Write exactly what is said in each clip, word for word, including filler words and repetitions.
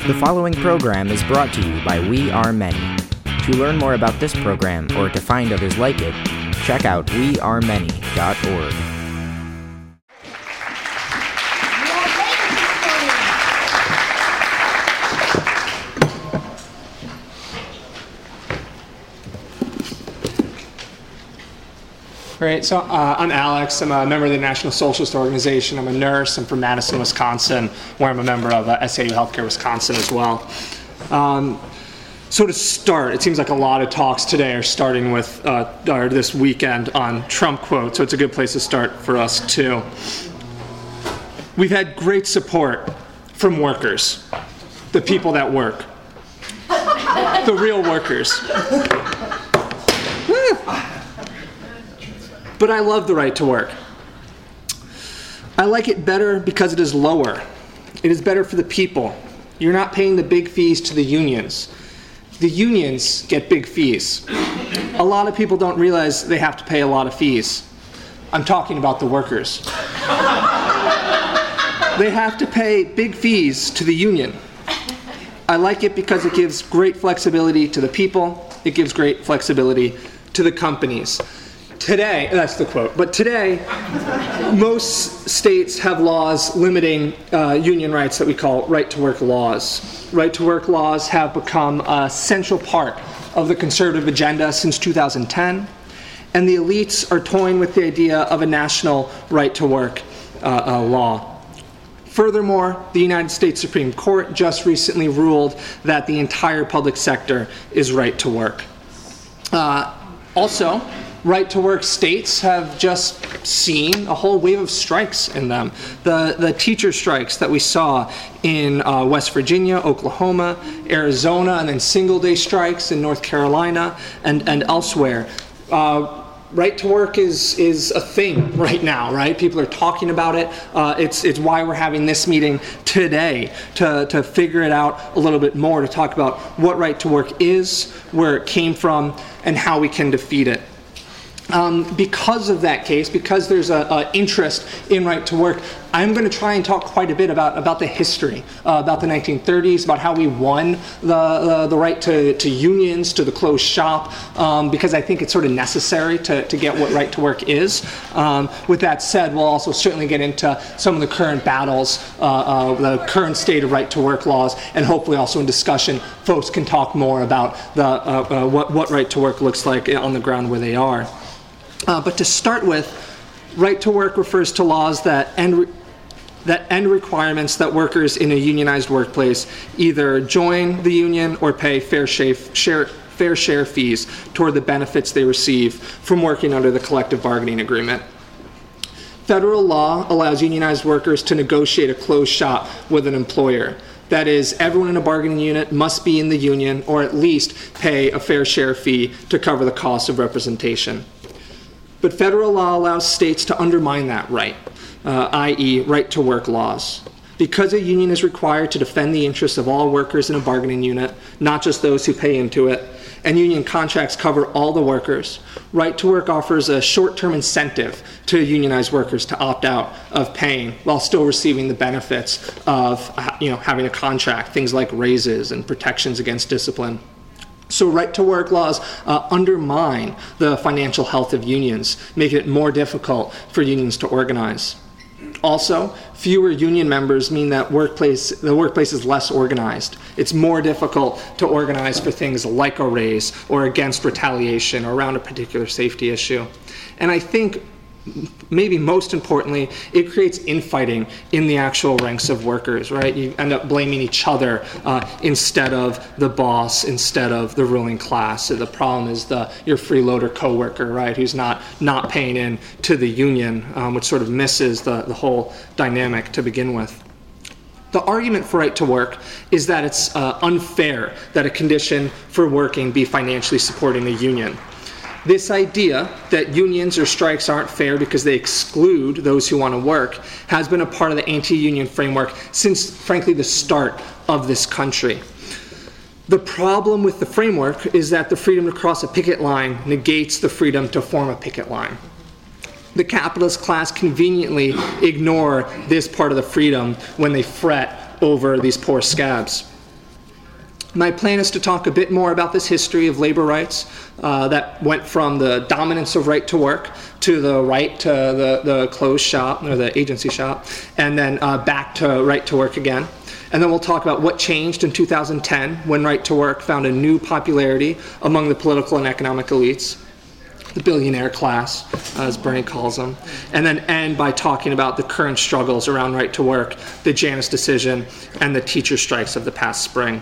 The following program is brought to you by We Are Many. To learn more about this program or to find others like it, check out we are many dot org. Great. So uh, I'm Alex. I'm a member of the National Socialist Organization. I'm a nurse. I'm from Madison, Wisconsin, where I'm a member of uh, S A U Healthcare Wisconsin as well. Um, so to start, it seems like a lot of talks today are starting with, uh, or this weekend, on Trump quotes, so it's a good place to start for us too. We've had great support from workers, the people that work, the real workers. But I love the right to work. I like it better because it is lower. It is better for the people. You're not paying the big fees to the unions. The unions get big fees. A lot of people don't realize they have to pay a lot of fees. I'm talking about the workers. They have to pay big fees to the union. I like it because it gives great flexibility to the people. It gives great flexibility to the companies. Today, that's the quote, but today, most states have laws limiting uh, union rights that we call right-to-work laws. Right-to-work laws have become a central part of the conservative agenda since two thousand ten, and the elites are toying with the idea of a national right-to-work uh, uh, law. Furthermore, the United States Supreme Court just recently ruled that the entire public sector is right-to-work. Uh, also, right-to-work states have just seen a whole wave of strikes in them. The, the teacher strikes that we saw in uh, West Virginia, Oklahoma, Arizona, and then single-day strikes in North Carolina and, and elsewhere. Uh, right-to-work is, is a thing right now, right? People are talking about it. Uh, it's, it's why we're having this meeting today, to, to figure it out a little bit more, to talk about what right-to-work is, where it came from, and how we can defeat it. Um, because of that case, because there's a, a interest in right to work, I'm going to try and talk quite a bit about, about the history, uh, about the nineteen thirties, about how we won the, uh, the right to, to unions, to the closed shop, um, because I think it's sort of necessary to, to get what right to work is. Um, with that said, we'll also certainly get into some of the current battles, uh, uh, the current state of right to work laws, and hopefully also in discussion, folks can talk more about the, uh, uh, what, what right to work looks like on the ground where they are. Uh, but to start with, right to work refers to laws that end, re- that end requirements that workers in a unionized workplace either join the union or pay fair share, share, fair share fees toward the benefits they receive from working under the collective bargaining agreement. Federal law allows unionized workers to negotiate a closed shop with an employer. That is, everyone in a bargaining unit must be in the union or at least pay a fair share fee to cover the cost of representation. But federal law allows states to undermine that right, uh, that is right-to-work laws. Because a union is required to defend the interests of all workers in a bargaining unit, not just those who pay into it, and union contracts cover all the workers, right-to-work offers a short-term incentive to unionized workers to opt out of paying while still receiving the benefits of you know, having a contract, things like raises and protections against discipline. So right-to-work laws uh, undermine the financial health of unions, making it more difficult for unions to organize. Also, fewer union members mean that workplace, the workplace is less organized. It's more difficult to organize for things like a raise or against retaliation or around a particular safety issue. And I think maybe most importantly, it creates infighting in the actual ranks of workers, right? You end up blaming each other uh, instead of the boss, instead of the ruling class. So the problem is the your freeloader coworker, right, who's not not paying in to the union, um, which sort of misses the, the whole dynamic to begin with. The argument for right to work is that it's uh, unfair that a condition for working be financially supporting the union. This idea that unions or strikes aren't fair because they exclude those who want to work has been a part of the anti-union framework since, frankly, the start of this country. The problem with the framework is that the freedom to cross a picket line negates the freedom to form a picket line. The capitalist class conveniently ignore this part of the freedom when they fret over these poor scabs. My plan is to talk a bit more about this history of labor rights uh, that went from the dominance of right to work to the right to the, the closed shop or the agency shop, and then uh, back to right to work again. And then we'll talk about what changed in two thousand ten when right to work found a new popularity among the political and economic elites, the billionaire class, as Bernie calls them, and then end by talking about the current struggles around right to work, the Janus decision, and the teacher strikes of the past spring.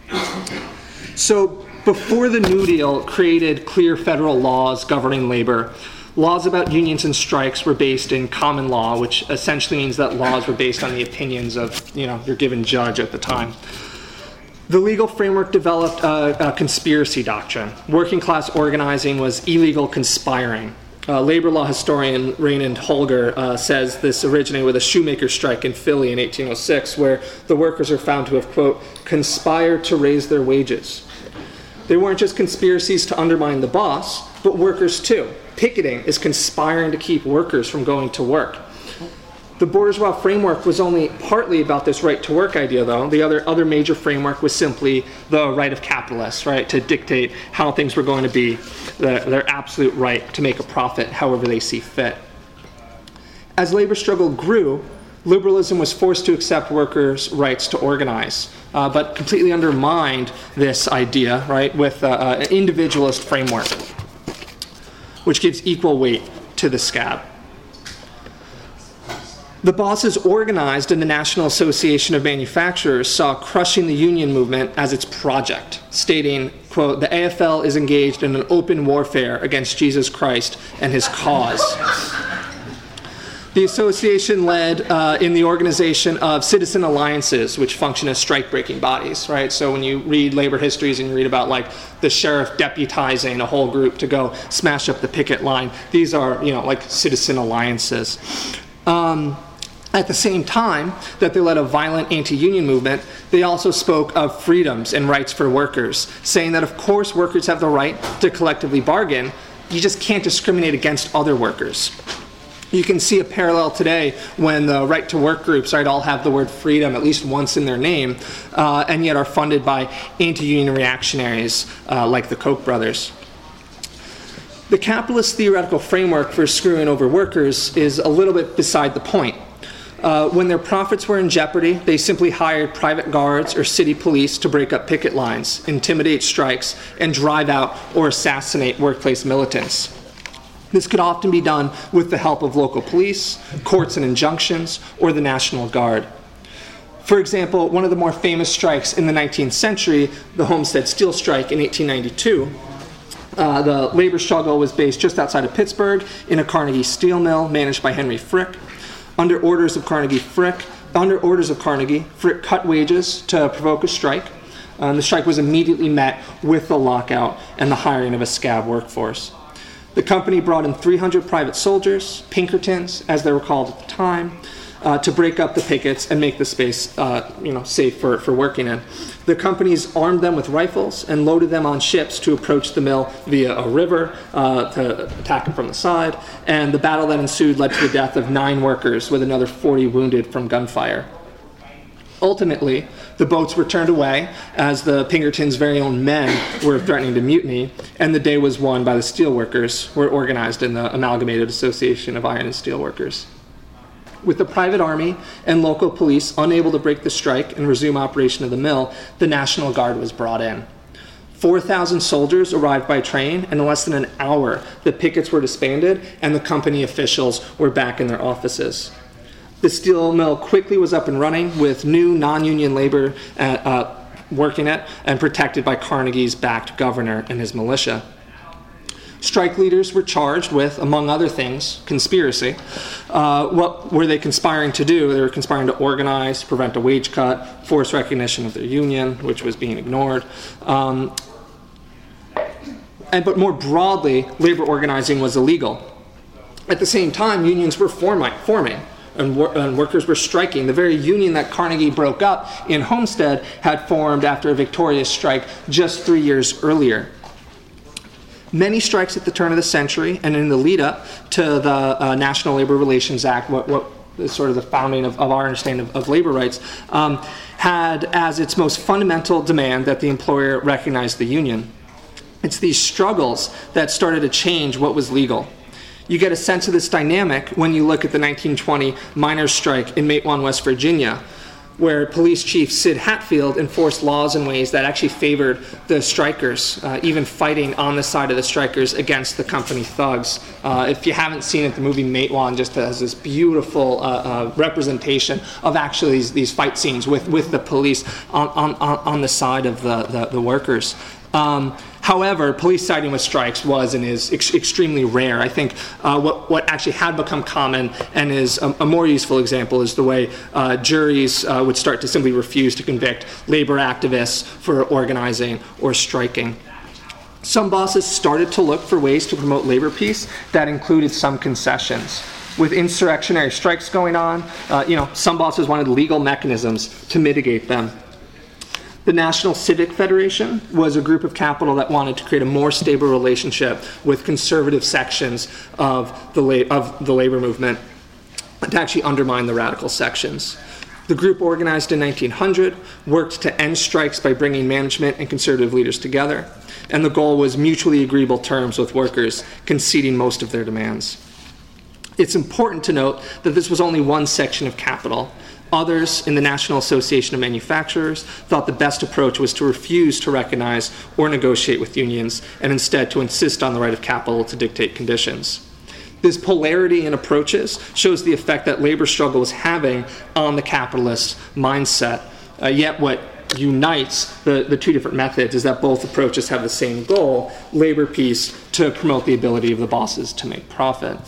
So before the New Deal created clear federal laws governing labor, laws about unions and strikes were based in common law, which essentially means that laws were based on the opinions of, you know, your given judge at the time. The legal framework developed a, a conspiracy doctrine. Working class organizing was illegal conspiring. Uh, labor law historian Raymond Holger uh, says this originated with a shoemaker strike in Philly in eighteen oh six, where the workers are found to have, quote, conspired to raise their wages. They weren't just conspiracies to undermine the boss, but workers too. Picketing is conspiring to keep workers from going to work. The bourgeois framework was only partly about this right to work idea, though. The other, other major framework was simply the right of capitalists, right, to dictate how things were going to be, the, their absolute right to make a profit however they see fit. As labor struggle grew, liberalism was forced to accept workers' rights to organize, uh, but completely undermined this idea, right, with uh, an individualist framework, which gives equal weight to the scab. The bosses organized in the National Association of Manufacturers saw crushing the union movement as its project, stating, quote, the A F L is engaged in an open warfare against Jesus Christ and his cause. The association led uh, in the organization of citizen alliances, which function as strike-breaking bodies, right? So when you read labor histories and you read about like the sheriff deputizing a whole group to go smash up the picket line, these are, you know, like citizen alliances. Um, At the same time that they led a violent anti-union movement, they also spoke of freedoms and rights for workers, saying that of course workers have the right to collectively bargain, you just can't discriminate against other workers. You can see a parallel today when the right to work groups, right, all have the word freedom at least once in their name, uh, and yet are funded by anti-union reactionaries uh, like the Koch brothers. The capitalist theoretical framework for screwing over workers is a little bit beside the point. Uh, when their profits were in jeopardy, they simply hired private guards or city police to break up picket lines, intimidate strikes, and drive out or assassinate workplace militants. This could often be done with the help of local police, courts and injunctions, or the National Guard. For example, one of the more famous strikes in the nineteenth century, the Homestead Steel Strike in eighteen ninety-two, uh, the labor struggle was based just outside of Pittsburgh in a Carnegie steel mill managed by Henry Frick. Under orders of Carnegie Frick, under orders of Carnegie, Frick cut wages to provoke a strike. Um, the strike was immediately met with the lockout and the hiring of a scab workforce. The company brought in three hundred private soldiers, Pinkertons, as they were called at the time, uh, to break up the pickets and make the space uh, you know, safe for, for working in. The companies armed them with rifles and loaded them on ships to approach the mill via a river uh, to attack them from the side, and the battle that ensued led to the death of nine workers with another forty wounded from gunfire. Ultimately, the boats were turned away as the Pinkertons' very own men were threatening to mutiny, and the day was won by the steelworkers, who were organized in the Amalgamated Association of Iron and Steel Workers. With the private army and local police unable to break the strike and resume operation of the mill, the National Guard was brought in. four thousand soldiers arrived by train, and in less than an hour, the pickets were disbanded and the company officials were back in their offices. The steel mill quickly was up and running with new non-union labor uh, uh, working it and protected by Carnegie's backed governor and his militia. Strike leaders were charged with, among other things, conspiracy. Uh, what were they conspiring to do? They were conspiring to organize, prevent a wage cut, force recognition of their union, which was being ignored. Um, and, but more broadly, labor organizing was illegal. At the same time, unions were forming, forming and, wor- and workers were striking. The very union that Carnegie broke up in Homestead had formed after a victorious strike just three years earlier. Many strikes at the turn of the century and in the lead up to the uh, National Labor Relations Act, what, what the sort of the founding of, of our understanding of, of labor rights, um, had as its most fundamental demand that the employer recognize the union. It's these struggles that started to change what was legal. You get a sense of this dynamic when you look at the nineteen twenty miners' strike in Matewan, West Virginia, where Police Chief Sid Hatfield enforced laws in ways that actually favored the strikers, uh, even fighting on the side of the strikers against the company thugs. Uh, if you haven't seen it, the movie Matewan just has this beautiful uh, uh, representation of actually these, these fight scenes with, with the police on, on, on the side of the, the, the workers. Um, However, police siding with strikes was and is ex- extremely rare. I think uh, what, what actually had become common and is a, a more useful example is the way uh, juries uh, would start to simply refuse to convict labor activists for organizing or striking. Some bosses started to look for ways to promote labor peace that included some concessions. With insurrectionary strikes going on, uh, you know, some bosses wanted legal mechanisms to mitigate them. The National Civic Federation was a group of capital that wanted to create a more stable relationship with conservative sections of the, la- of the labor movement to actually undermine the radical sections. The group, organized in nineteen hundred, worked to end strikes by bringing management and conservative leaders together, and the goal was mutually agreeable terms with workers, conceding most of their demands. It's important to note that this was only one section of capital. Others in the National Association of Manufacturers thought the best approach was to refuse to recognize or negotiate with unions and instead to insist on the right of capital to dictate conditions. This polarity in approaches shows the effect that labor struggle was having on the capitalist mindset. Uh, yet what unites the, the two different methods is that both approaches have the same goal, labor peace, to promote the ability of the bosses to make profit.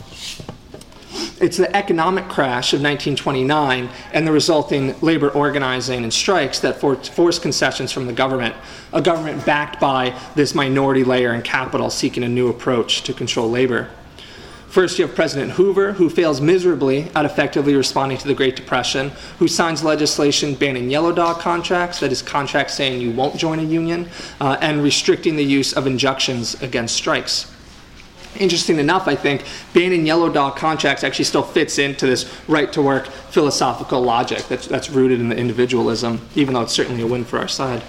It's the economic crash of nineteen twenty-nine and the resulting labor organizing and strikes that for- forced concessions from the government, a government backed by this minority layer in capital seeking a new approach to control labor. First, you have President Hoover, who fails miserably at effectively responding to the Great Depression, who signs legislation banning yellow dog contracts, that is, contracts saying you won't join a union, uh, and restricting the use of injunctions against strikes. Interesting enough, I think, banning yellow dog contracts actually still fits into this right-to-work philosophical logic that's, that's rooted in the individualism, even though it's certainly a win for our side.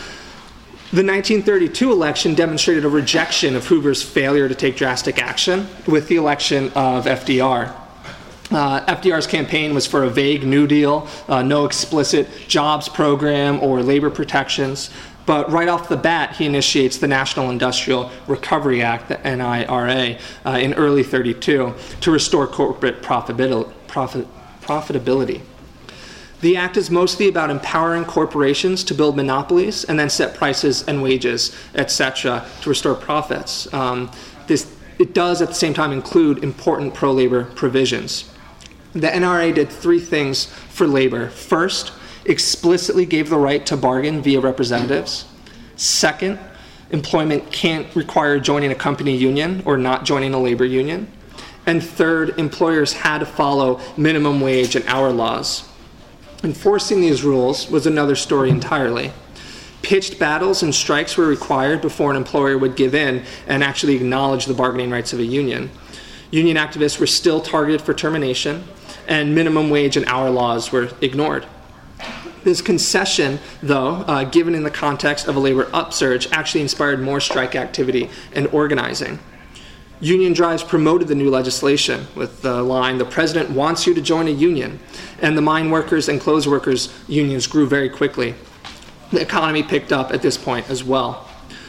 The nineteen thirty-two election demonstrated a rejection of Hoover's failure to take drastic action with the election of F D R. Uh, F D R's campaign was for a vague New Deal, uh, no explicit jobs program or labor protections. But right off the bat, he initiates the National Industrial Recovery Act, the N I R A, uh, in early thirty-two to restore corporate profitabil- profit- profitability. The act is mostly about empowering corporations to build monopolies and then set prices and wages, et cetera, to restore profits. Um, this, it does at the same time include important pro-labor provisions. The N R A did three things for labor. First, explicitly gave the right to bargain via representatives. Second, employment can't require joining a company union or not joining a labor union. And third, employers had to follow minimum wage and hour laws. Enforcing these rules was another story entirely. Pitched battles and strikes were required before an employer would give in and actually acknowledge the bargaining rights of a union. Union activists were still targeted for termination, and minimum wage and hour laws were ignored. This concession, though, uh, given in the context of a labor upsurge, actually inspired more strike activity and organizing. Union drives promoted the new legislation with the line, "The president wants you to join a union," and the mine workers and clothes workers unions grew very quickly. The economy picked up at this point as well.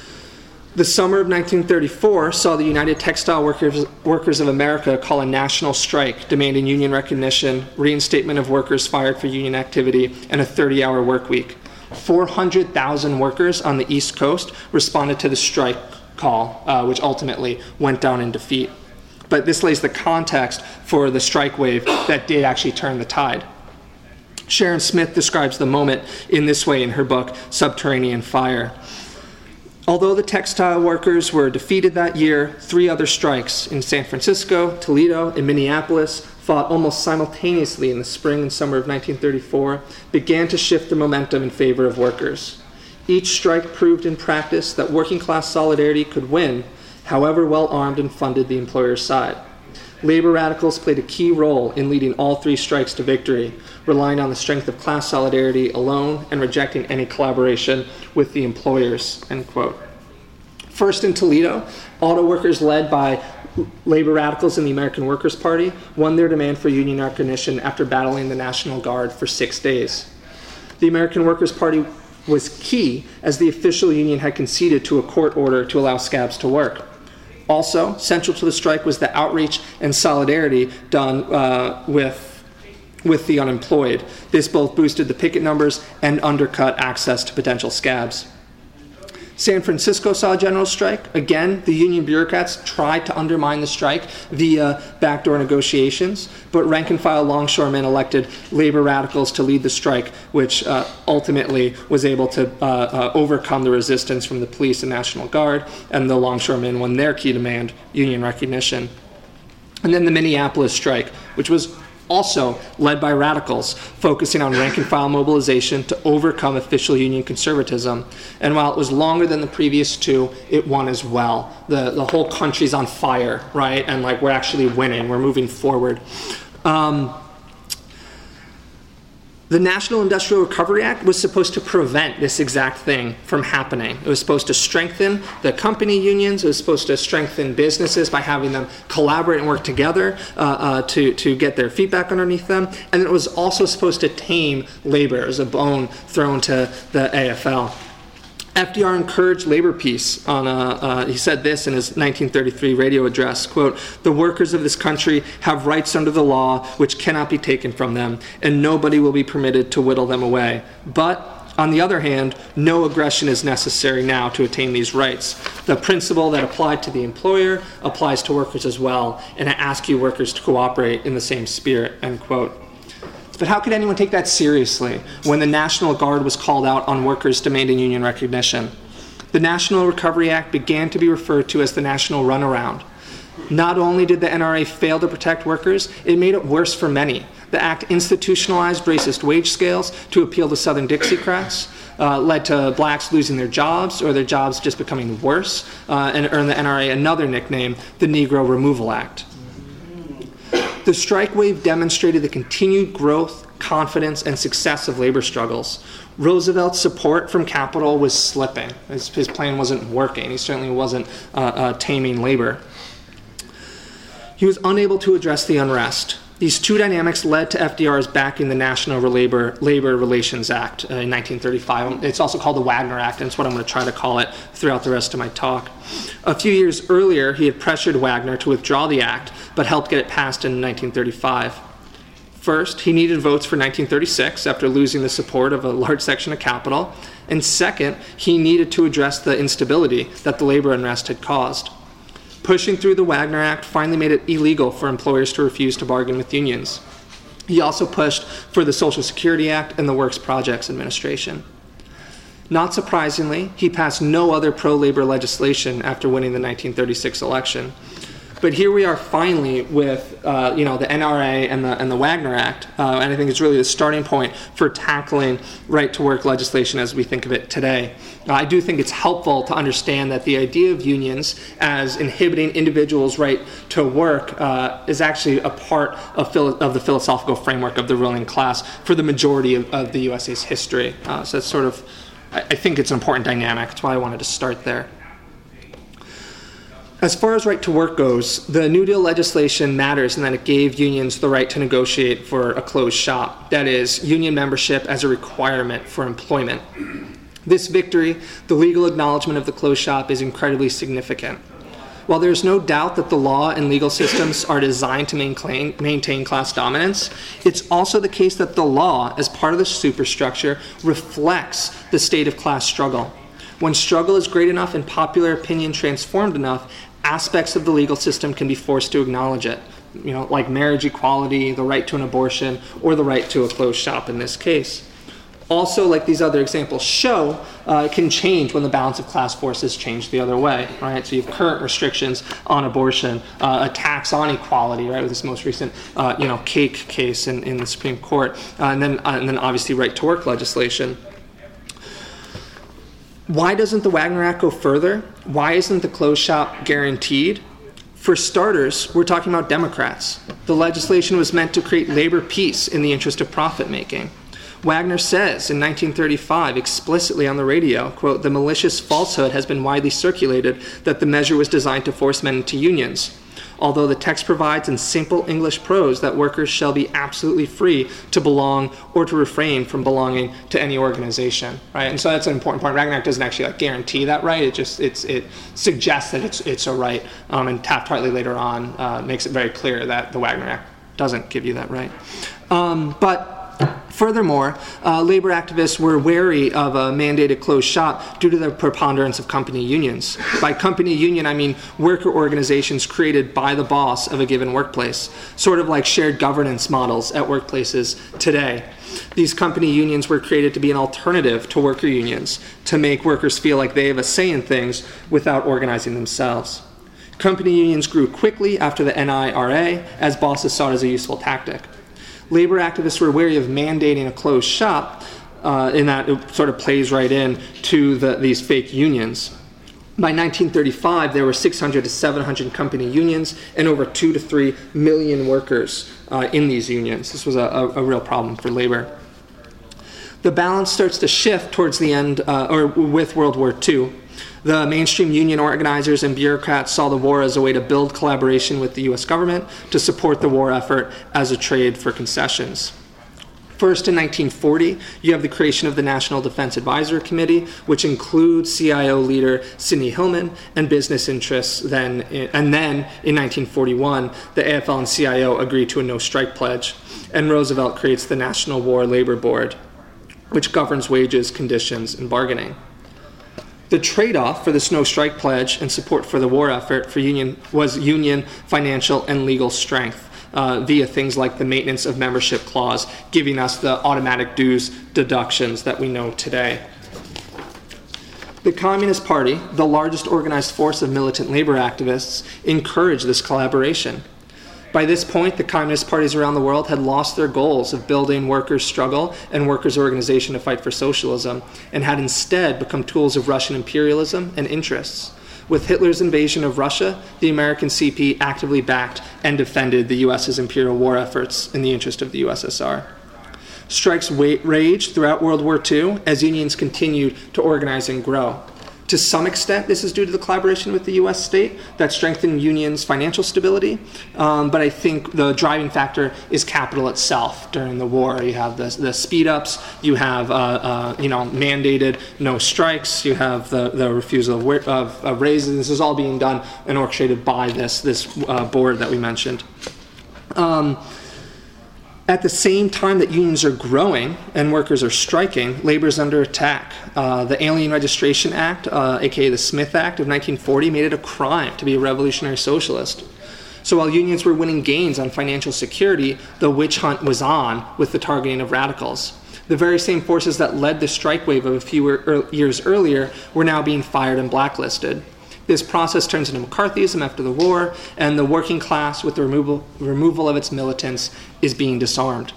The summer of nineteen thirty-four saw the United Textile Workers, Workers of America call a national strike demanding union recognition, reinstatement of workers fired for union activity, and a thirty-hour work week. four hundred thousand workers on the East Coast responded to the strike call, uh, which ultimately went down in defeat. But this lays the context for the strike wave that did actually turn the tide. Sharon Smith describes the moment in this way in her book, Subterranean Fire. Although the textile workers were defeated that year, three other strikes in San Francisco, Toledo, and Minneapolis, fought almost simultaneously in the spring and summer of nineteen thirty-four, began to shift the momentum in favor of workers. Each strike proved in practice that working class solidarity could win, however well armed and funded the employer's side. Labor radicals played a key role in leading all three strikes to victory, relying on the strength of class solidarity alone and rejecting any collaboration with the employers, end quote. First in Toledo, auto workers led by labor radicals in the American Workers' Party won their demand for union recognition after battling the National Guard for six days. The American Workers' Party was key as the official union had conceded to a court order to allow scabs to work. Also, central to the strike was the outreach and solidarity done uh, with, with the unemployed. This both boosted the picket numbers and undercut access to potential scabs. San Francisco saw a general strike. Again, the union bureaucrats tried to undermine the strike via backdoor negotiations, but rank-and-file longshoremen elected labor radicals to lead the strike, which uh, ultimately was able to uh, uh, overcome the resistance from the police and National Guard, and the longshoremen won their key demand, union recognition. And then the Minneapolis strike, which was also led by radicals, focusing on rank-and-file mobilization to overcome official union conservatism. And while it was longer than the previous two, it won as well. The, the whole country's on fire, right? And like we're actually winning, we're moving forward. Um, The National Industrial Recovery Act was supposed to prevent this exact thing from happening. It was supposed to strengthen the company unions. It was supposed to strengthen businesses by having them collaborate and work together uh, uh, to, to get their feet back underneath them. And it was also supposed to tame labor as a bone thrown to the A F L. F D R encouraged labor peace. On a, uh, he said this in his nineteen thirty-three radio address, quote, "The workers of this country have rights under the law which cannot be taken from them, and nobody will be permitted to whittle them away. But, on the other hand, no aggression is necessary now to attain these rights. The principle that applied to the employer applies to workers as well, and I ask you workers to cooperate in the same spirit," end quote. But how could anyone take that seriously when the National Guard was called out on workers demanding union recognition? The National Recovery Act began to be referred to as the National Runaround. Not only did the N R A fail to protect workers, it made it worse for many. The act institutionalized racist wage scales to appeal to Southern Dixiecrats, uh, led to blacks losing their jobs or their jobs just becoming worse, uh, and earned the N R A another nickname, the Negro Removal Act. The strike wave demonstrated the continued growth, confidence, and success of labor struggles. Roosevelt's support from capital was slipping. His, his plan wasn't working. He certainly wasn't uh, uh, taming labor. He was unable to address the unrest. These two dynamics led to F D R's backing the National Labor, Labor Relations Act uh, in nineteen thirty-five. It's also called the Wagner Act, and it's what I'm going to try to call it throughout the rest of my talk. A few years earlier, he had pressured Wagner to withdraw the act, but helped get it passed in nineteen thirty-five. First, he needed votes for nineteen thirty-six after losing the support of a large section of capital. And second, he needed to address the instability that the labor unrest had caused. Pushing through the Wagner Act finally made it illegal for employers to refuse to bargain with unions. He also pushed for the Social Security Act and the Works Projects Administration. Not surprisingly, he passed no other pro-labor legislation after winning the nineteen thirty-six election. But here we are finally with uh, you know, the N R A and the, and the Wagner Act, uh, and I think it's really the starting point for tackling right-to-work legislation as we think of it today. Uh, I do think it's helpful to understand that the idea of unions as inhibiting individuals' right to work uh, is actually a part of, philo- of the philosophical framework of the ruling class for the majority of, of the U S A's history. Uh, so it's sort of, I, I think it's an important dynamic. That's why I wanted to start there. As far as right to work goes, the New Deal legislation matters in that it gave unions the right to negotiate for a closed shop. That is, union membership as a requirement for employment. This victory, the legal acknowledgement of the closed shop, is incredibly significant. While there's no doubt that the law and legal systems are designed to maintain, maintain class dominance, it's also the case that the law, as part of the superstructure, reflects the state of class struggle. When struggle is great enough and popular opinion transformed enough, aspects of the legal system can be forced to acknowledge it, you know, like marriage equality, the right to an abortion, or the right to a closed shop in this case. Also, like these other examples show, uh, it can change when the balance of class forces change the other way, right? So you have current restrictions on abortion, uh, a tax on equality, right, with this most recent, uh, you know, Cake case in, in the Supreme Court, uh, and then uh, and then obviously right-to-work legislation. Why doesn't the Wagner Act go further? Why isn't the closed shop guaranteed? For starters, we're talking about Democrats. The legislation was meant to create labor peace in the interest of profit-making. Wagner says in nineteen thirty-five explicitly on the radio, quote, "The malicious falsehood has been widely circulated that the measure was designed to force men into unions. Although the text provides in simple English prose that workers shall be absolutely free to belong or to refrain from belonging to any organization," right? And so that's an important point. Wagner Act doesn't actually like guarantee that right. It just it's it suggests that it's it's a right. Um, and Taft-Hartley later on uh, makes it very clear that the Wagner Act doesn't give you that right. Um, but Furthermore, uh, labor activists were wary of a mandated closed shop due to the preponderance of company unions. By company union, I mean worker organizations created by the boss of a given workplace, sort of like shared governance models at workplaces today. These company unions were created to be an alternative to worker unions, to make workers feel like they have a say in things without organizing themselves. Company unions grew quickly after the N I R A, as bosses saw it as a useful tactic. Labor activists were wary of mandating a closed shop, uh, in that it sort of plays right in to the, these fake unions. By nineteen thirty-five, there were six hundred to seven hundred company unions and over two to three million workers uh, in these unions. This was a, a, a real problem for labor. The balance starts to shift towards the end, uh, or with World War Two. The mainstream union organizers and bureaucrats saw the war as a way to build collaboration with the U S government to support the war effort as a trade for concessions. First, in nineteen forty, you have the creation of the National Defense Advisory Committee, which includes C I O leader Sidney Hillman and business interests. Then, and then, in nineteen forty-one, the A F L and C I O agree to a no-strike pledge, and Roosevelt creates the National War Labor Board, which governs wages, conditions, and bargaining. The trade-off for this no-strike pledge and support for the war effort for union was union financial and legal strength uh, via things like the maintenance of membership clause, giving us the automatic dues deductions that we know today. The Communist Party, the largest organized force of militant labor activists, encouraged this collaboration. By this point, the communist parties around the world had lost their goals of building workers' struggle and workers' organization to fight for socialism, and had instead become tools of Russian imperialism and interests. With Hitler's invasion of Russia, the American C P actively backed and defended the U S's imperial war efforts in the interest of the U S S R. Strikes raged throughout World War Two as unions continued to organize and grow. To some extent, this is due to the collaboration with the U S state that strengthened unions' financial stability, um, but I think the driving factor is capital itself. During the war, you have the, the speed-ups, you have uh, uh, you know mandated no strikes, you have the, the refusal of, of, of raises. This is all being done and orchestrated by this, this uh, board that we mentioned. Um, At the same time that unions are growing and workers are striking, labor is under attack. Uh, the Alien Registration Act, uh, aka the Smith Act of nineteen forty, made it a crime to be a revolutionary socialist. So while unions were winning gains on financial security, the witch hunt was on with the targeting of radicals. The very same forces that led the strike wave of a few er- years earlier were now being fired and blacklisted. This process turns into McCarthyism after the war, and the working class, with the removal, removal of its militants, is being disarmed.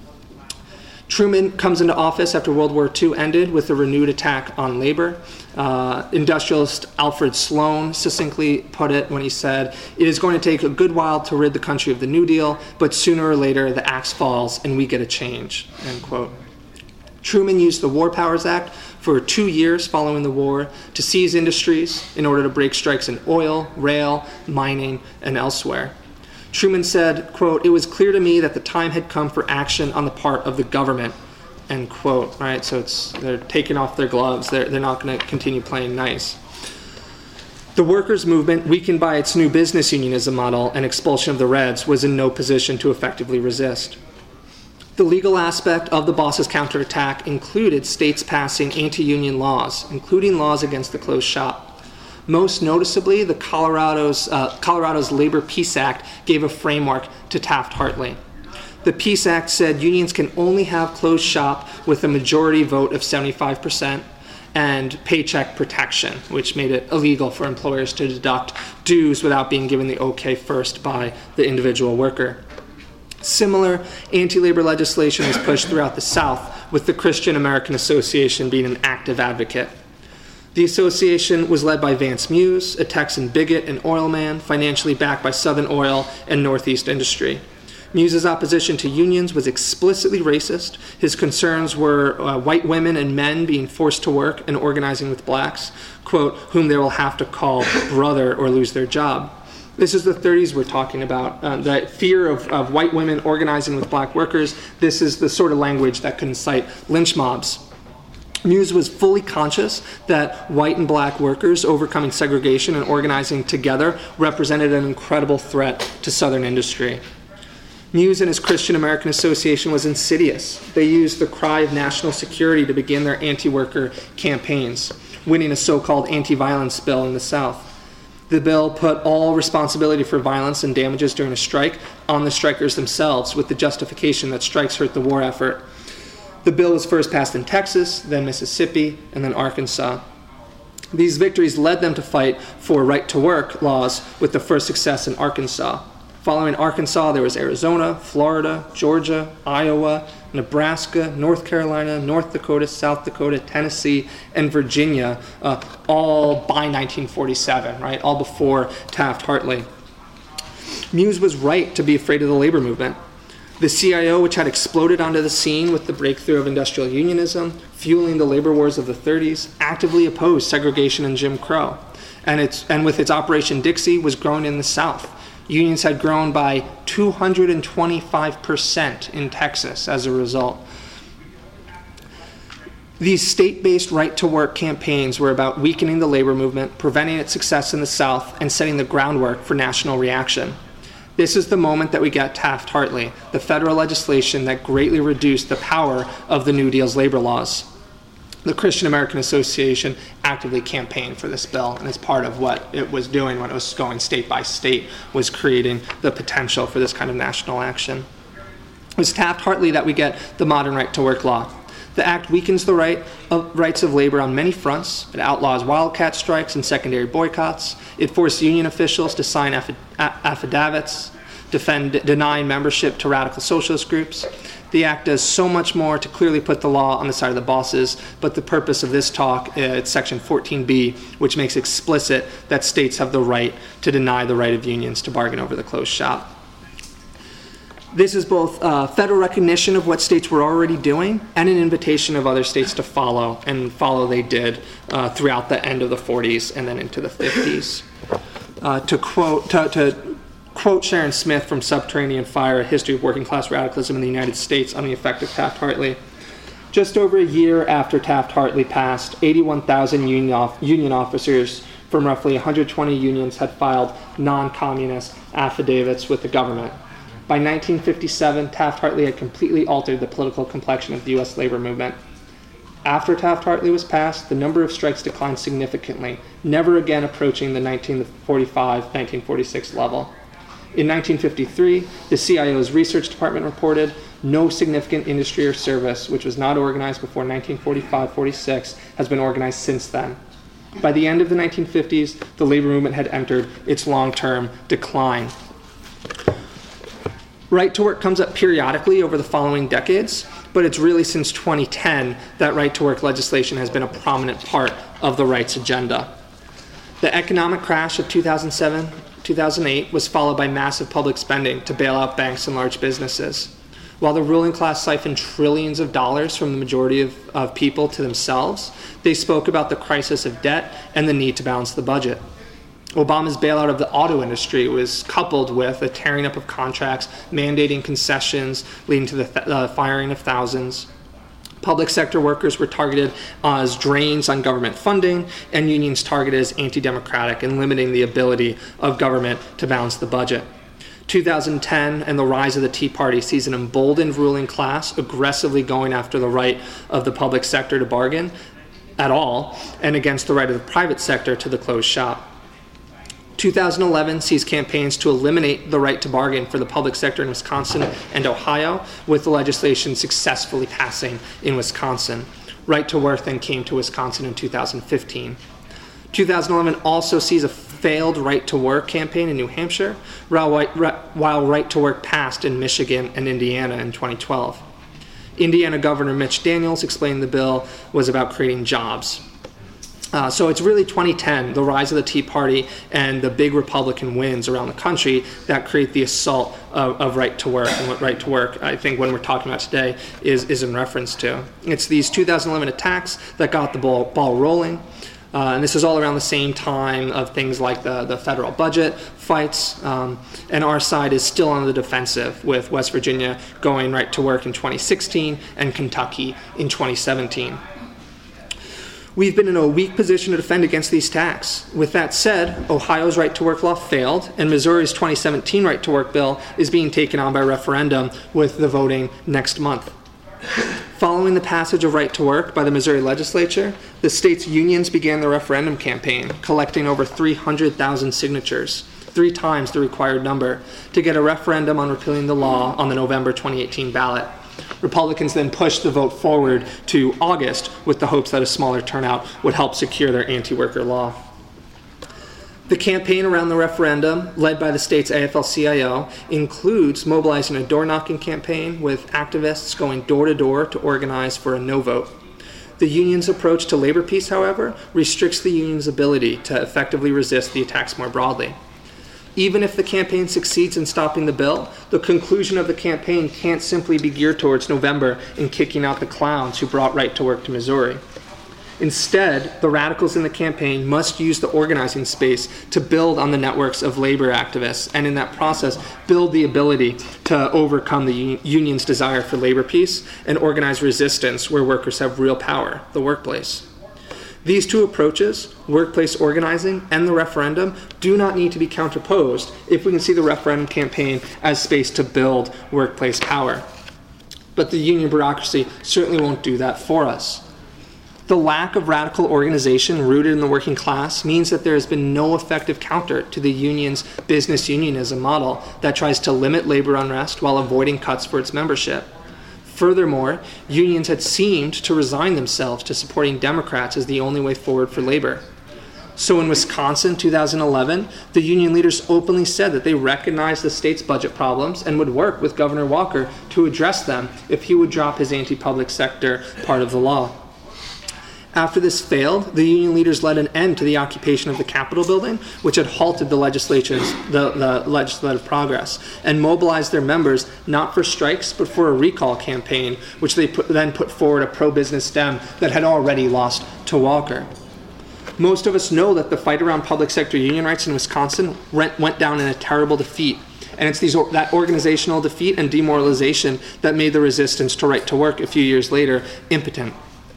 Truman comes into office after World War Two ended with a renewed attack on labor. Uh, industrialist Alfred Sloan succinctly put it when he said, "It is going to take a good while to rid the country of the New Deal, but sooner or later the axe falls and we get a change," end quote. Truman used the War Powers Act for two years following the war to seize industries in order to break strikes in oil, rail, mining, and elsewhere. Truman said, quote, "It was clear to me that the time had come for action on the part of the government," end quote. All right, so it's they're taking off their gloves. They're, they're not going to continue playing nice. The workers' movement, weakened by its new business unionism model and expulsion of the Reds, was in no position to effectively resist. The legal aspect of the boss's counterattack included states passing anti-union laws, including laws against the closed shop. Most noticeably, the Colorado's, uh, Colorado's Labor Peace Act gave a framework to Taft-Hartley. The Peace Act said unions can only have closed shop with a majority vote of seventy-five percent and paycheck protection, which made it illegal for employers to deduct dues without being given the okay first by the individual worker. Similar anti-labor legislation was pushed throughout the South, with the Christian American Association being an active advocate. The association was led by Vance Muse, a Texan bigot and oil man, financially backed by Southern Oil and Northeast Industry. Muse's opposition to unions was explicitly racist. His concerns were uh, white women and men being forced to work and organizing with blacks, quote, whom they will have to call brother or lose their job. This is the thirties we're talking about. Uh, the fear of, of white women organizing with black workers. This is the sort of language that could incite lynch mobs. Muse was fully conscious that white and black workers overcoming segregation and organizing together represented an incredible threat to Southern industry. Muse and his Christian American Association was insidious. They used the cry of national security to begin their anti-worker campaigns, winning a so-called anti-violence bill in the South. The bill put all responsibility for violence and damages during a strike on the strikers themselves, with the justification that strikes hurt the war effort. The bill was first passed in Texas, then Mississippi, and then Arkansas. These victories led them to fight for right-to-work laws, with the first success in Arkansas. Following Arkansas, there was Arizona, Florida, Georgia, Iowa, Nebraska, North Carolina, North Dakota, South Dakota, Tennessee, and Virginia, uh, all by nineteen forty-seven, right? All before Taft-Hartley. Muse was right to be afraid of the labor movement. The C I O, which had exploded onto the scene with the breakthrough of industrial unionism, fueling the labor wars of the thirties, actively opposed segregation and Jim Crow. And, it's, and with its Operation Dixie, was growing in the South. Unions had grown by two hundred twenty-five percent in Texas as a result. These state-based right-to-work campaigns were about weakening the labor movement, preventing its success in the South, and setting the groundwork for national reaction. This is the moment that we get Taft-Hartley, the federal legislation that greatly reduced the power of the New Deal's labor laws. The Christian American Association actively campaigned for this bill, and as part of what it was doing when it was going state by state was creating the potential for this kind of national action. It was Taft-Hartley that we get the modern right-to-work law. The act weakens the right of, rights of labor on many fronts. It outlaws wildcat strikes and secondary boycotts. It forced union officials to sign affi- affidavits, defend, denying membership to radical socialist groups. The act does so much more to clearly put the law on the side of the bosses, but the purpose of this talk, uh, it's Section fourteen B, which makes explicit that states have the right to deny the right of unions to bargain over the closed shop. This is both uh, federal recognition of what states were already doing and an invitation of other states to follow, and follow they did uh, throughout the end of the forties and then into the fifties. Uh, to quote, to, to quote Sharon Smith from Subterranean Fire, A History of Working Class Radicalism in the United States on the Effect of Taft-Hartley. Just over a year after Taft-Hartley passed, eighty-one thousand union, off, union officers from roughly one hundred twenty unions had filed non-communist affidavits with the government. By nineteen fifty-seven, Taft-Hartley had completely altered the political complexion of the U S labor movement. After Taft-Hartley was passed, the number of strikes declined significantly, never again approaching the nineteen forty-five nineteen forty-six level. In nineteen fifty-three, the C I O's research department reported no significant industry or service, which was not organized before nineteen forty-five forty-six, has been organized since then. By the end of the nineteen fifties, the labor movement had entered its long-term decline. Right to work comes up periodically over the following decades, but it's really since twenty ten that right to work legislation has been a prominent part of the rights agenda. The economic crash of two thousand seven two thousand eight was followed by massive public spending to bail out banks and large businesses. While the ruling class siphoned trillions of dollars from the majority of, of people to themselves, they spoke about the crisis of debt and the need to balance the budget. Obama's bailout of the auto industry was coupled with a tearing up of contracts, mandating concessions, leading to the th- uh, firing of thousands. Public sector workers were targeted uh, as drains on government funding, and unions targeted as anti-democratic and limiting the ability of government to balance the budget. two thousand ten and the rise of the Tea Party sees an emboldened ruling class aggressively going after the right of the public sector to bargain at all, and against the right of the private sector to the closed shop. two thousand eleven sees campaigns to eliminate the right to bargain for the public sector in Wisconsin and Ohio, with the legislation successfully passing in Wisconsin. Right to work then came to Wisconsin in two thousand fifteen. two thousand eleven also sees a failed right to work campaign in New Hampshire, while right to work passed in Michigan and Indiana in twenty twelve. Indiana Governor Mitch Daniels explained the bill was about creating jobs. Uh, so it's really twenty ten, the rise of the Tea Party and the big Republican wins around the country that create the assault of, of right to work. And what right to work, I think when we're talking about today, is, is in reference to. It's these two thousand eleven attacks that got the ball, ball rolling. Uh, and this is all around the same time of things like the, the federal budget fights. Um, and our side is still on the defensive, with West Virginia going right to work in twenty sixteen and Kentucky in twenty seventeen. We've been in a weak position to defend against these attacks. With that said, Ohio's right-to-work law failed, and Missouri's twenty seventeen right-to-work bill is being taken on by referendum, with the voting next month. Following the passage of right-to-work by the Missouri legislature, the state's unions began the referendum campaign, collecting over three hundred thousand signatures, three times the required number, to get a referendum on repealing the law on the November twenty eighteen ballot. Republicans then pushed the vote forward to August with the hopes that a smaller turnout would help secure their anti-worker law. The campaign around the referendum, led by the state's A F L C I O, includes mobilizing a door-knocking campaign with activists going door-to-door to organize for a no vote. The union's approach to labor peace, however, restricts the union's ability to effectively resist the attacks more broadly. Even if the campaign succeeds in stopping the bill, the conclusion of the campaign can't simply be geared towards November and kicking out the clowns who brought right to work to Missouri. Instead, the radicals in the campaign must use the organizing space to build on the networks of labor activists, and in that process, build the ability to overcome the union's desire for labor peace and organize resistance where workers have real power, the workplace. These two approaches, workplace organizing and the referendum, do not need to be counterposed if we can see the referendum campaign as space to build workplace power. But the union bureaucracy certainly won't do that for us. The lack of radical organization rooted in the working class means that there has been no effective counter to the union's business unionism model that tries to limit labor unrest while avoiding cuts for its membership. Furthermore, unions had seemed to resign themselves to supporting Democrats as the only way forward for labor. So in Wisconsin, two thousand eleven, the union leaders openly said that they recognized the state's budget problems and would work with Governor Walker to address them if he would drop his anti-public sector part of the law. After this failed, the union leaders led an end to the occupation of the Capitol building, which had halted the legislature's the, the legislative progress, and mobilized their members not for strikes, but for a recall campaign, which they put, then put forward a pro-business Dem that had already lost to Walker. Most of us know that the fight around public sector union rights in Wisconsin went, went down in a terrible defeat. And it's these, that organizational defeat and demoralization that made the resistance to right to work a few years later impotent.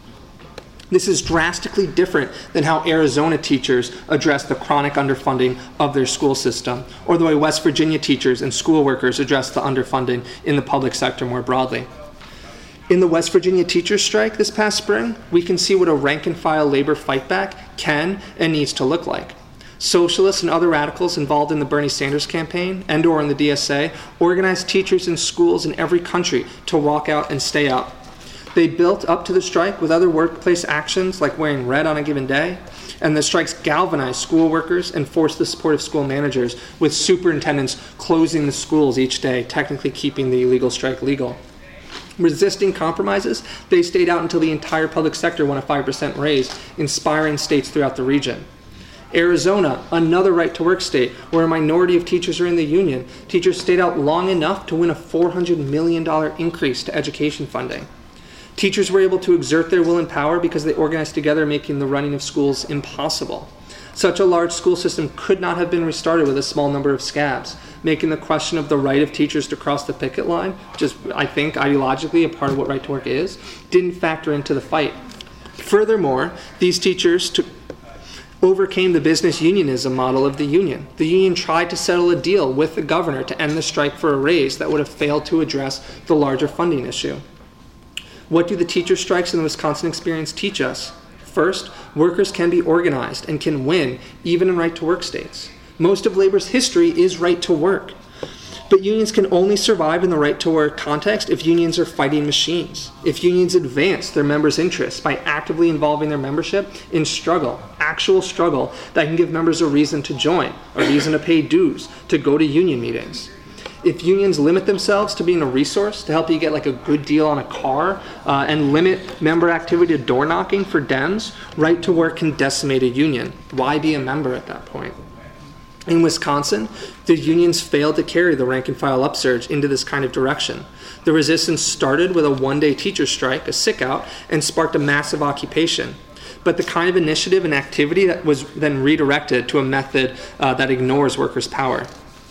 This is drastically different than how Arizona teachers address the chronic underfunding of their school system, or the way West Virginia teachers and school workers address the underfunding in the public sector more broadly. In the West Virginia teachers' strike this past spring, we can see what a rank-and-file labor fightback can and needs to look like. Socialists and other radicals involved in the Bernie Sanders campaign and or in the D S A organized teachers in schools in every country to walk out and stay out. They built up to the strike with other workplace actions like wearing red on a given day, and the strikes galvanized school workers and forced the support of school managers, with superintendents closing the schools each day, technically keeping the illegal strike legal. Resisting compromises, they stayed out until the entire public sector won a five percent raise, inspiring states throughout the region. Arizona, another right-to-work state where a minority of teachers are in the union, teachers stayed out long enough to win a four hundred million dollars increase to education funding. Teachers were able to exert their will and power because they organized together, making the running of schools impossible. Such a large school system could not have been restarted with a small number of scabs, making the question of the right of teachers to cross the picket line, which is, I think, ideologically a part of what right to work is, didn't factor into the fight. Furthermore, these teachers took overcame the business unionism model of the union. The union tried to settle a deal with the governor to end the strike for a raise that would have failed to address the larger funding issue. What do the teacher strikes in the Wisconsin experience teach us? First, workers can be organized and can win even in right-to-work states. Most of labor's history is right to work. But unions can only survive in the right-to-work context if unions are fighting machines. If unions advance their members' interests by actively involving their membership in struggle, actual struggle that can give members a reason to join, a reason to pay dues, to go to union meetings. if unions limit themselves to being a resource to help you get like a good deal on a car uh, and limit member activity to door knocking for Dems, right to work can decimate a union. Why be a member at that point? In Wisconsin, the unions failed to carry the rank and file upsurge into this kind of direction. The resistance started with a one-day teacher strike, a sick-out, and sparked a massive occupation. But the kind of initiative and activity that was then redirected to a method uh, that ignores workers' power.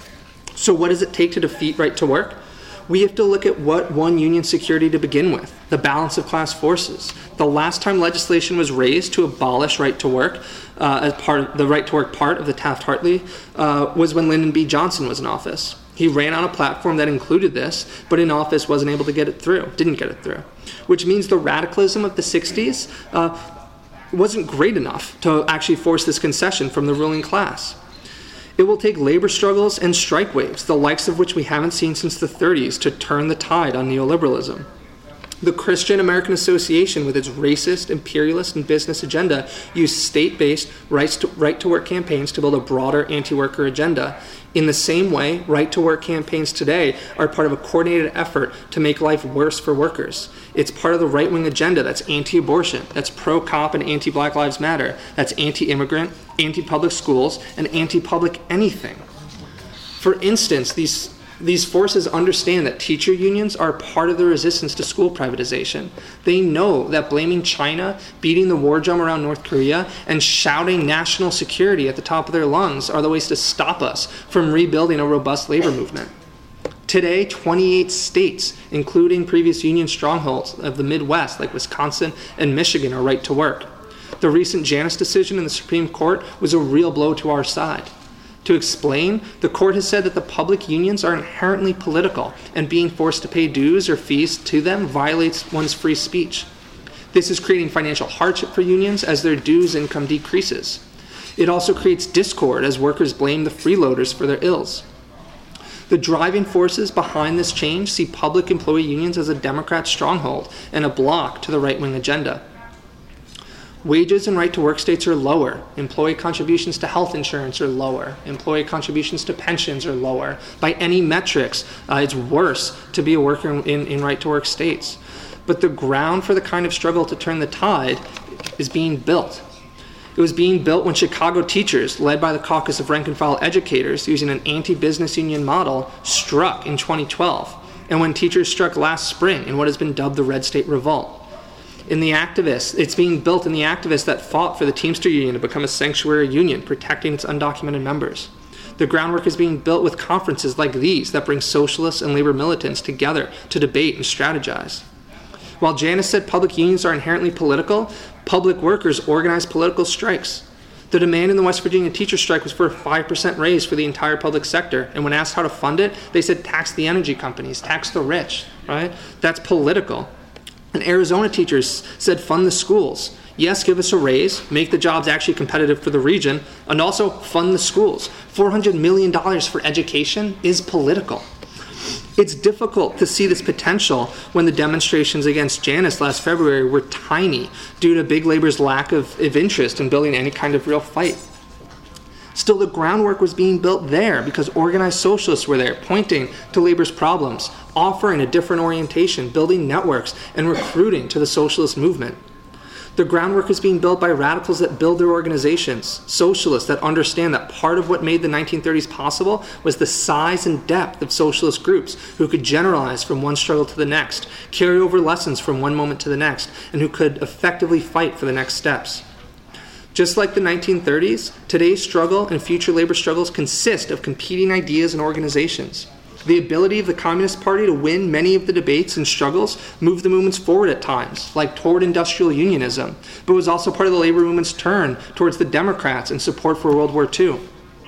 So what does it take to defeat right to work? We have to look at what won union security to begin with, the balance of class forces. The last time legislation was raised to abolish right to work, uh, as part of the right to work part of the Taft-Hartley, uh, was when Lyndon B. Johnson was in office. He ran on a platform that included this, but in office wasn't able to get it through, didn't get it through. Which means the radicalism of the sixties uh, wasn't great enough to actually force this concession from the ruling class. It will take labor struggles and strike waves, the likes of which we haven't seen since the thirties, to turn the tide on neoliberalism. The Christian American Association, with its racist, imperialist, and business agenda, used state-based rights to, right-to-work campaigns to build a broader anti-worker agenda. In the same way, right-to-work campaigns today are part of a coordinated effort to make life worse for workers. It's part of the right-wing agenda that's anti-abortion, that's pro-cop and anti-Black Lives Matter, that's anti-immigrant, anti-public schools, and anti-public anything. For instance, these These forces understand that teacher unions are part of the resistance to school privatization. They know that blaming China, beating the war drum around North Korea, and shouting national security at the top of their lungs are the ways to stop us from rebuilding a robust labor movement. Today, twenty-eight states, including previous union strongholds of the Midwest like Wisconsin and Michigan, are right to work. The recent Janus decision in the Supreme Court was a real blow to our side. To explain, the court has said that the public unions are inherently political, and being forced to pay dues or fees to them violates one's free speech. This is creating financial hardship for unions as their dues income decreases. It also creates discord as workers blame the freeloaders for their ills. The driving forces behind this change see public employee unions as a Democrat stronghold and a block to the right-wing agenda. Wages in right-to-work states are lower. Employee contributions to health insurance are lower. Employee contributions to pensions are lower. By any metrics, uh, it's worse to be a worker in, in right-to-work states. But the ground for the kind of struggle to turn the tide is being built. It was being built when Chicago teachers, led by the Caucus of Rank-and-File Educators, using an anti-business union model, struck in twenty twelve, and when teachers struck last spring in what has been dubbed the Red State Revolt. In the activists, it's being built in the activists that fought for the Teamster Union to become a sanctuary union, protecting its undocumented members. The groundwork is being built with conferences like these that bring socialists and labor militants together to debate and strategize. While Janus said public unions are inherently political, public workers organize political strikes. The demand in the West Virginia teacher strike was for a five percent raise for the entire public sector, and when asked how to fund it, they said tax the energy companies, tax the rich, right? That's political. And Arizona teachers said fund the schools. Yes, give us a raise, make the jobs actually competitive for the region, and also fund the schools. four hundred million dollars for education is political. It's difficult to see this potential when the demonstrations against Janus last February were tiny due to big labor's lack of, of interest in building any kind of real fight. Still, the groundwork was being built there because organized socialists were there, pointing to labor's problems, offering a different orientation, building networks, and recruiting to the socialist movement. The groundwork is being built by radicals that build their organizations, socialists that understand that part of what made the nineteen thirties possible was the size and depth of socialist groups who could generalize from one struggle to the next, carry over lessons from one moment to the next, and who could effectively fight for the next steps. Just like the nineteen thirties, today's struggle and future labor struggles consist of competing ideas and organizations. The ability of the Communist Party to win many of the debates and struggles moved the movements forward at times, like toward industrial unionism, but was also part of the labor movement's turn towards the Democrats and support for World War Two.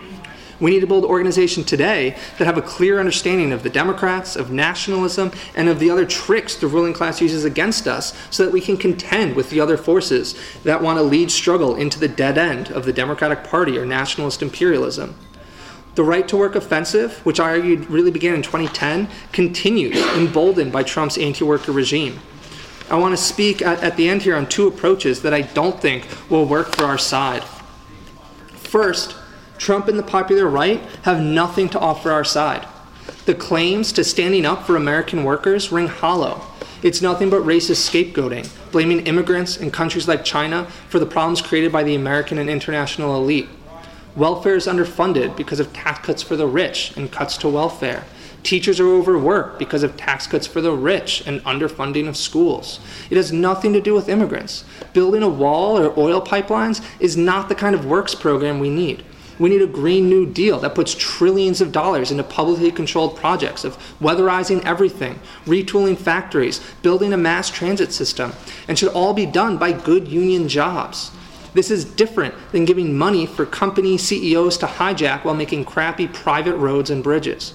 We need to build organizations today that have a clear understanding of the Democrats, of nationalism, and of the other tricks the ruling class uses against us so that we can contend with the other forces that want to lead struggle into the dead end of the Democratic Party or nationalist imperialism. The right-to-work offensive, which I argued really began in twenty ten, continues, emboldened by Trump's anti-worker regime. I want to speak at, at the end here on two approaches that I don't think will work for our side. First, Trump and the popular right have nothing to offer our side. The claims to standing up for American workers ring hollow. It's nothing but racist scapegoating, blaming immigrants in countries like China for the problems created by the American and international elite. Welfare is underfunded because of tax cuts for the rich and cuts to welfare. Teachers are overworked because of tax cuts for the rich and underfunding of schools. It has nothing to do with immigrants. Building a wall or oil pipelines is not the kind of works program we need. We need a Green New Deal that puts trillions of dollars into publicly controlled projects of weatherizing everything, retooling factories, building a mass transit system, and should all be done by good union jobs. This is different than giving money for company C E Os to hijack while making crappy private roads and bridges.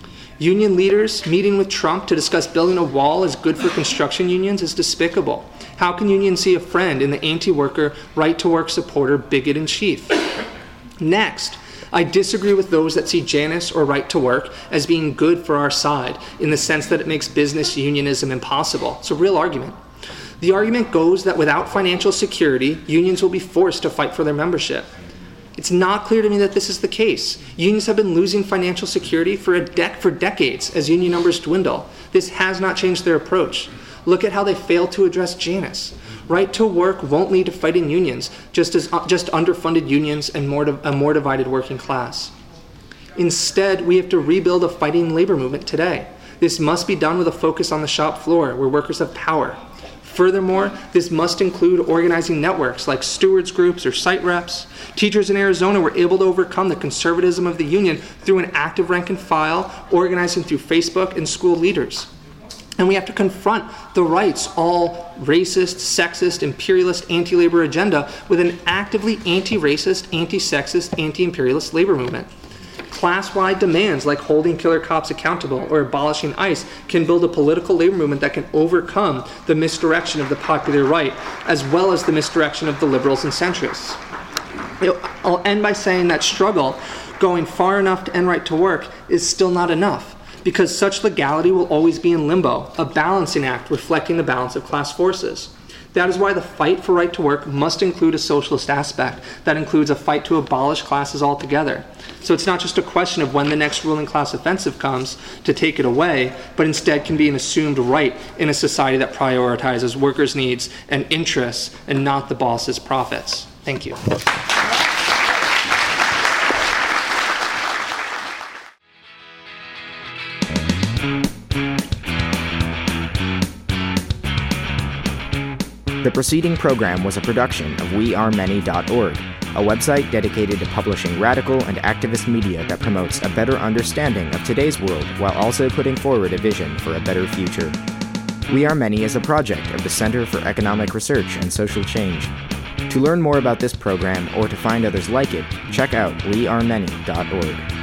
Union leaders meeting with Trump to discuss building a wall as good for construction unions is despicable. How can unions see a friend in the anti-worker, right-to-work supporter bigot in chief? Next, I disagree with those that see Janus or right to work as being good for our side in the sense that it makes business unionism impossible. It's a real argument. The argument goes that without financial security, unions will be forced to fight for their membership. It's not clear to me that this is the case. Unions have been losing financial security for a dec- for decades as union numbers dwindle. This has not changed their approach. Look at how they failed to address Janus. Right to work won't lead to fighting unions, just as uh, just underfunded unions and more di- a more divided working class. Instead, we have to rebuild a fighting labor movement today. This must be done with a focus on the shop floor, where workers have power. Furthermore, this must include organizing networks like stewards groups or site reps. Teachers in Arizona were able to overcome the conservatism of the union through an active rank and file, organizing through Facebook and school leaders. And we have to confront the right's all racist, sexist, imperialist, anti-labor agenda with an actively anti-racist, anti-sexist, anti-imperialist labor movement. Class-wide demands like holding killer cops accountable or abolishing ICE can build a political labor movement that can overcome the misdirection of the popular right, as well as the misdirection of the liberals and centrists. I'll end by saying that struggle, going far enough to end right to work, is still not enough, because such legality will always be in limbo, a balancing act reflecting the balance of class forces. That is why the fight for right to work must include a socialist aspect that includes a fight to abolish classes altogether. So it's not just a question of when the next ruling class offensive comes to take it away, but instead can be an assumed right in a society that prioritizes workers' needs and interests and not the boss's profits. Thank you. The preceding program was a production of we are many dot org, a website dedicated to publishing radical and activist media that promotes a better understanding of today's world while also putting forward a vision for a better future. We Are Many is a project of the Center for Economic Research and Social Change. To learn more about this program or to find others like it, check out we are many dot org.